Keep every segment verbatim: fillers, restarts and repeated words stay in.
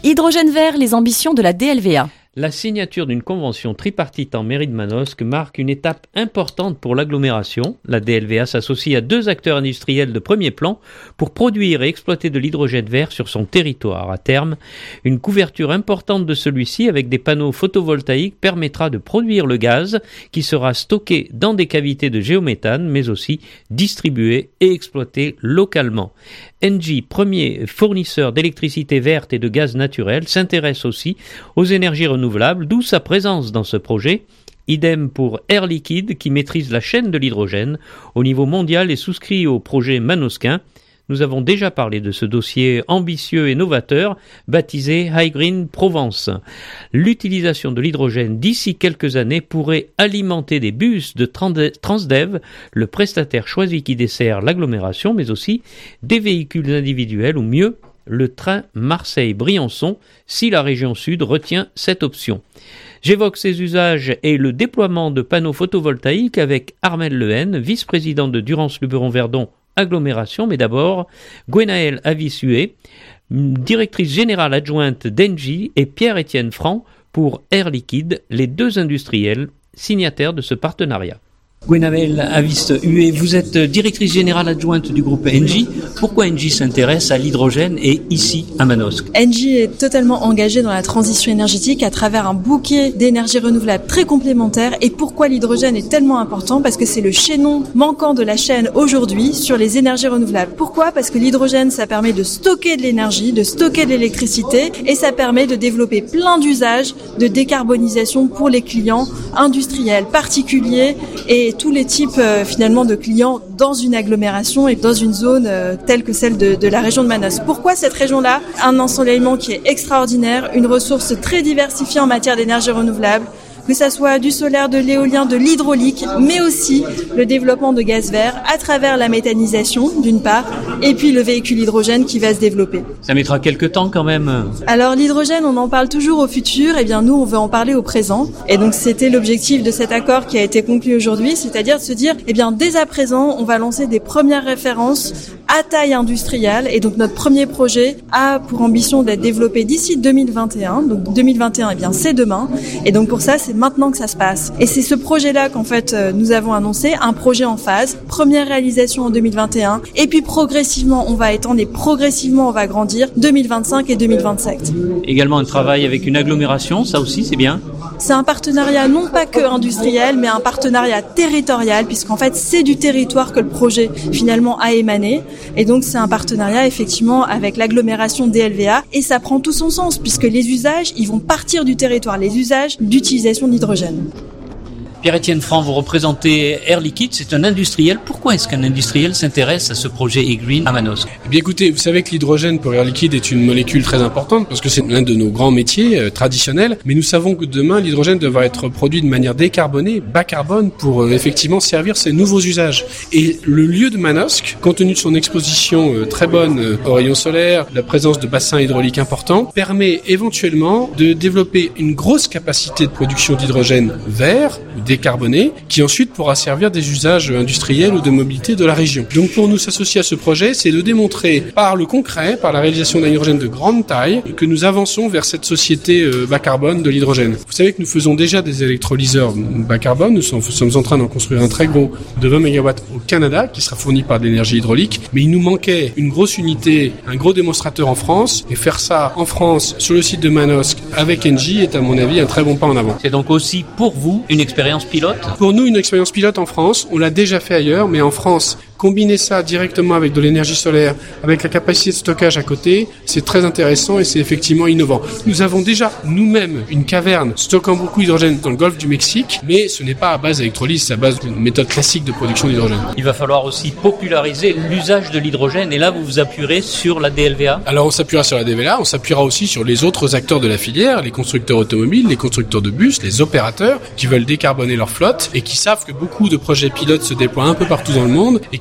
Hydrogène vert, les ambitions de la D L V A. La signature d'une convention tripartite en mairie de Manosque marque une étape importante pour l'agglomération. La D L V A s'associe à deux acteurs industriels de premier plan pour produire et exploiter de l'hydrogène vert sur son territoire. À terme, une couverture importante de celui-ci avec des panneaux photovoltaïques permettra de produire le gaz qui sera stocké dans des cavités de géométhane, mais aussi distribué et exploité localement. Engie, premier fournisseur d'électricité verte et de gaz naturel, s'intéresse aussi aux énergies renouvelables, d'où sa présence dans ce projet. Idem pour Air Liquide qui maîtrise la chaîne de l'hydrogène au niveau mondial et souscrit au projet manosquin. Nous avons déjà parlé de ce dossier ambitieux et novateur baptisé High Green Provence. L'utilisation de l'hydrogène d'ici quelques années pourrait alimenter des bus de Transdev, le prestataire choisi qui dessert l'agglomération, mais aussi des véhicules individuels ou mieux, le train Marseille-Briançon, si la région sud retient cette option. J'évoque ces usages et le déploiement de panneaux photovoltaïques avec Armelle Lehen, vice-président de Durance-Luberon-Verdon Agglomération, mais d'abord Gwenaëlle Avis-Huet, directrice générale adjointe d'Engie, et Pierre-Étienne Franc pour Air Liquide, les deux industriels signataires de ce partenariat. Gwenaëlle Avis-Huet, vous êtes directrice générale adjointe du groupe Engie. Pourquoi Engie s'intéresse à l'hydrogène et ici à Manosque? Engie est totalement engagée dans la transition énergétique à travers un bouquet d'énergies renouvelables très complémentaires. Et pourquoi l'hydrogène est tellement important? Parce que c'est le chaînon manquant de la chaîne aujourd'hui sur les énergies renouvelables. Pourquoi? Parce que l'hydrogène, ça permet de stocker de l'énergie, de stocker de l'électricité et ça permet de développer plein d'usages de décarbonisation pour les clients industriels, particuliers et tous les types euh, finalement de clients dans une agglomération et dans une zone euh, telle que celle de, de la région de Manosque. Pourquoi cette région-là? Un ensoleillement qui est extraordinaire, une ressource très diversifiée en matière d'énergie renouvelable, que ça soit du solaire, de l'éolien, de l'hydraulique, mais aussi le développement de gaz vert à travers la méthanisation d'une part, et puis le véhicule hydrogène qui va se développer. Ça mettra quelques temps quand même. Alors l'hydrogène, on en parle toujours au futur, et bien nous on veut en parler au présent. Et donc c'était l'objectif de cet accord qui a été conclu aujourd'hui, c'est-à-dire de se dire, eh bien dès à présent, on va lancer des premières références à taille industrielle, et donc notre premier projet a pour ambition d'être développé d'ici deux mille vingt et un. Donc deux mille vingt et un, eh bien c'est demain, et donc pour ça c'est maintenant que ça se passe. Et c'est ce projet-là qu'en fait euh, nous avons annoncé, un projet en phase, première réalisation en deux mille vingt et un, et puis progressivement on va étendre et progressivement on va grandir deux mille vingt-cinq et deux mille vingt-sept. Également un travail avec une agglomération, ça aussi c'est bien. C'est un partenariat non pas que industriel, mais un partenariat territorial, puisqu'en fait c'est du territoire que le projet finalement a émané. Et donc c'est un partenariat effectivement avec l'agglomération D L V A, et ça prend tout son sens, puisque les usages, ils vont partir du territoire, les usages d'utilisation de l'hydrogène. Pierre-Étienne Franc, vous représentez Air Liquide, c'est un industriel. Pourquoi est-ce qu'un industriel s'intéresse à ce projet E-Green à Manosque? Eh bien écoutez, vous savez que l'hydrogène pour Air Liquide est une molécule très importante parce que c'est l'un de nos grands métiers euh, traditionnels, mais nous savons que demain l'hydrogène devra être produit de manière décarbonée, bas carbone, pour euh, effectivement servir ces nouveaux usages. Et le lieu de Manosque, compte tenu de son exposition euh, très bonne euh, aux rayons solaires, la présence de bassins hydrauliques importants, permet éventuellement de développer une grosse capacité de production d'hydrogène vert, décarboné, qui ensuite pourra servir des usages industriels ou de mobilité de la région. Donc pour nous s'associer à ce projet, c'est de démontrer par le concret, par la réalisation d'un hydrogène de grande taille, que nous avançons vers cette société euh, bas carbone de l'hydrogène. Vous savez que nous faisons déjà des électrolyseurs bas carbone, nous sommes, sommes en train d'en construire un très gros de vingt mégawatts au Canada, qui sera fourni par de l'énergie hydraulique, mais il nous manquait une grosse unité, un gros démonstrateur en France, et faire ça en France, sur le site de Manosque, avec Engie, est à mon avis un très bon pas en avant. C'est donc aussi pour vous une expérience pilote? Pour nous, une expérience pilote en France, on l'a déjà fait ailleurs, mais en France, combiner ça directement avec de l'énergie solaire, avec la capacité de stockage à côté, c'est très intéressant et c'est effectivement innovant. Nous avons déjà nous-mêmes une caverne stockant beaucoup d'hydrogène dans le golfe du Mexique, mais ce n'est pas à base d'électrolyse, c'est à base d'une méthode classique de production d'hydrogène. Il va falloir aussi populariser l'usage de l'hydrogène et là vous vous appuierez sur la D L V A? Alors on s'appuiera sur la D L V A, on s'appuiera aussi sur les autres acteurs de la filière, les constructeurs automobiles, les constructeurs de bus, les opérateurs qui veulent décarboner leur flotte et qui savent que beaucoup de projets pilotes se déploient un peu partout dans le monde et qui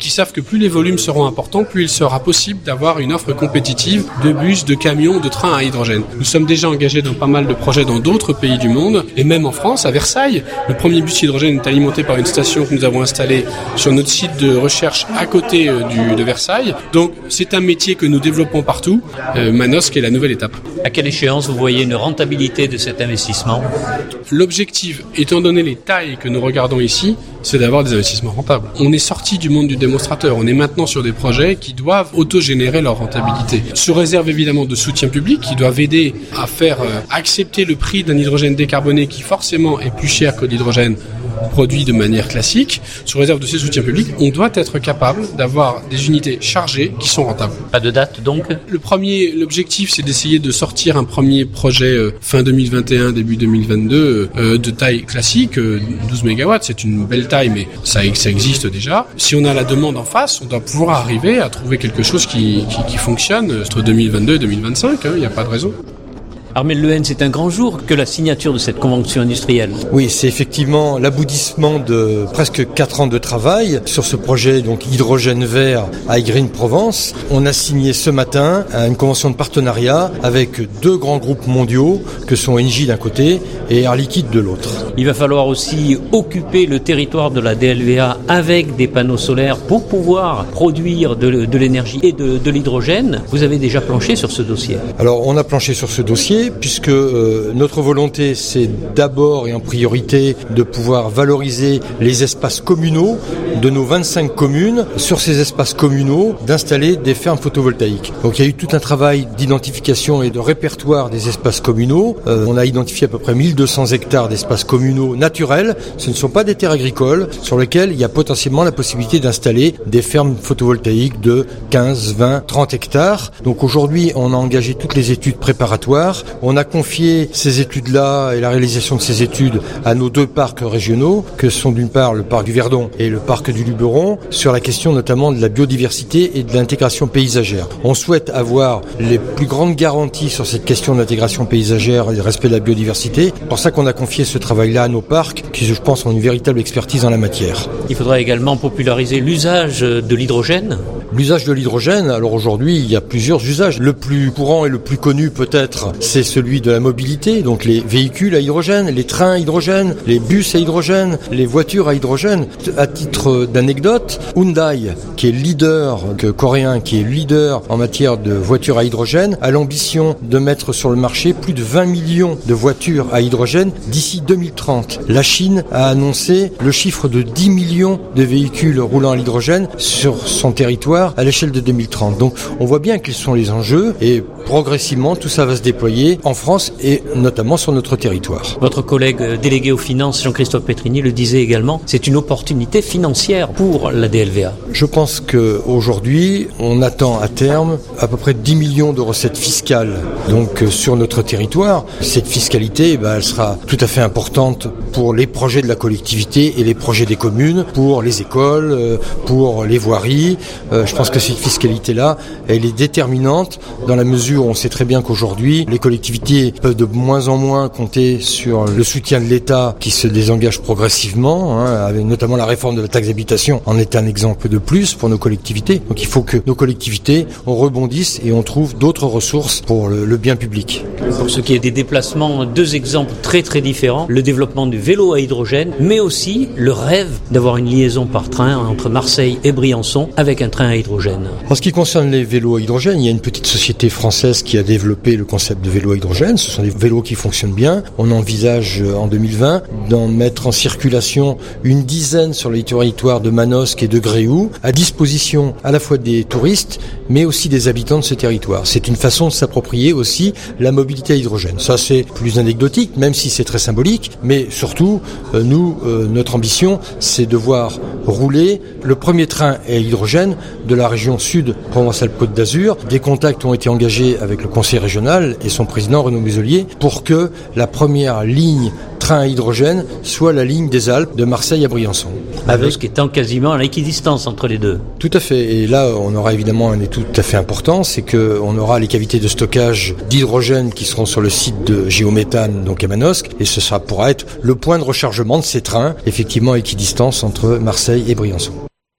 ils savent que plus les volumes seront importants, plus il sera possible d'avoir une offre compétitive de bus, de camions, de trains à hydrogène. Nous sommes déjà engagés dans pas mal de projets dans d'autres pays du monde, et même en France, à Versailles. Le premier bus hydrogène est alimenté par une station que nous avons installée sur notre site de recherche à côté euh, du, de Versailles. Donc c'est un métier que nous développons partout. Euh, Manosque est la nouvelle étape. À quelle échéance vous voyez une rentabilité de cet investissement ? L'objectif, étant donné les tailles que nous regardons ici, c'est d'avoir des investissements rentables. On est sorti du monde du démonstrateur. On est maintenant sur des projets qui doivent autogénérer leur rentabilité. Sous réserve évidemment de soutien public qui doivent aider à faire euh, accepter le prix d'un hydrogène décarboné qui forcément est plus cher que l'hydrogène produit de manière classique. Sous réserve de ces soutiens publics, on doit être capable d'avoir des unités chargées qui sont rentables. Pas de date donc ? Le premier, l'objectif, c'est d'essayer de sortir un premier projet euh, fin deux mille vingt et un, début deux mille vingt-deux, euh, de taille classique, euh, douze mégawatts, c'est une belle taille, mais ça, ça existe déjà. Si on a la demande en face, on doit pouvoir arriver à trouver quelque chose qui, qui, qui fonctionne entre deux mille vingt-deux et deux mille vingt-cinq, il hein, n'y a pas de raison. Armel Lehen, c'est un grand jour que la signature de cette convention industrielle. Oui, c'est effectivement l'aboutissement de presque quatre ans de travail sur ce projet donc hydrogène vert à iGreen Provence. On a signé ce matin une convention de partenariat avec deux grands groupes mondiaux que sont Engie d'un côté et Air Liquide de l'autre. Il va falloir aussi occuper le territoire de la D L V A avec des panneaux solaires pour pouvoir produire de, de l'énergie et de, de l'hydrogène. Vous avez déjà planché sur ce dossier ? Alors, on a planché sur ce dossier puisque euh, notre volonté, c'est d'abord et en priorité de pouvoir valoriser les espaces communaux de nos vingt-cinq communes. Sur ces espaces communaux, d'installer des fermes photovoltaïques. Donc, il y a eu tout un travail d'identification et de répertoire des espaces communaux. Euh, on a identifié à peu près mille deux cents hectares d'espaces communaux naturels. Ce ne sont pas des terres agricoles sur lesquelles il y a potentiellement la possibilité d'installer des fermes photovoltaïques de quinze, vingt, trente hectares. Donc aujourd'hui, on a engagé toutes les études préparatoires. On a confié ces études-là et la réalisation de ces études à nos deux parcs régionaux, que sont d'une part le parc du Verdon et le parc du Luberon, sur la question notamment de la biodiversité et de l'intégration paysagère. On souhaite avoir les plus grandes garanties sur cette question d'intégration paysagère et de respect de la biodiversité. C'est pour ça qu'on a confié ce travail-là à nos parcs, qui je pense ont une véritable expertise en la matière. Il faudra également populariser l'usage de l'hydrogène. L'usage de l'hydrogène, alors aujourd'hui, il y a plusieurs usages. Le plus courant et le plus connu peut-être, c'est celui de la mobilité, donc les véhicules à hydrogène, les trains à hydrogène, les bus à hydrogène, les voitures à hydrogène. À titre d'anecdote, Hyundai, qui est leader, que, coréen, qui est leader en matière de voitures à hydrogène, a l'ambition de mettre sur le marché plus de vingt millions de voitures à hydrogène d'ici deux mille trente. La Chine a annoncé le chiffre de dix millions de véhicules roulant à l'hydrogène sur son territoire à l'échelle de deux mille trente. Donc on voit bien quels sont les enjeux et progressivement tout ça va se déployer en France et notamment sur notre territoire. Votre collègue délégué aux finances, Jean-Christophe Petrini, le disait également, c'est une opportunité financière pour la D L V A. Je pense qu'aujourd'hui, on attend à terme à peu près dix millions de recettes fiscales donc sur notre territoire. Cette fiscalité, ben, elle sera tout à fait importante pour les projets de la collectivité et les projets des communes, pour les écoles, pour les voiries. Je pense que cette fiscalité-là, elle est déterminante dans la mesure où on sait très bien qu'aujourd'hui, les collectivités peuvent de moins en moins compter sur le soutien de l'État qui se désengage progressivement, hein, avec notamment la réforme de la taxe d'habitation en est un exemple de plus pour nos collectivités. Donc il faut que nos collectivités, on rebondisse et on trouve d'autres ressources pour le, le bien public. Pour ce qui est des déplacements, deux exemples très très différents. Le développement du vélo à hydrogène, mais aussi le rêve d'avoir une liaison par train entre Marseille et Briançon avec un train à hydrogène. En ce qui concerne les vélos à hydrogène, il y a une petite société française qui a développé le concept de vélo à hydrogène. Ce sont des vélos qui fonctionnent bien. On envisage en deux mille vingt d'en mettre en circulation une dizaine sur les territoires de Manosque et de Gréoux, à disposition à la fois des touristes, mais aussi des habitants de ce territoire. C'est une façon de s'approprier aussi la mobilité à hydrogène. Ça, c'est plus anecdotique, même si c'est très symbolique, mais surtout, euh, nous, euh, notre ambition, c'est de voir rouler le premier train à hydrogène de la région sud Provence-Alpes-Côte d'Azur. Des contacts ont été engagés avec le conseil régional et son président Renaud Muselier pour que la première ligne train à hydrogène soit la ligne des Alpes de Marseille à Briançon. Avec ce qui étant quasiment à l'équidistance entre les deux. Tout à fait. Et là, on aura évidemment un état tout à fait important, c'est qu'on aura les cavités de stockage d'hydrogène qui seront sur le site de Géométhane, donc à Manosque, et ce sera pourra être le point de rechargement de ces trains, effectivement à équidistance entre Marseille et Briançon.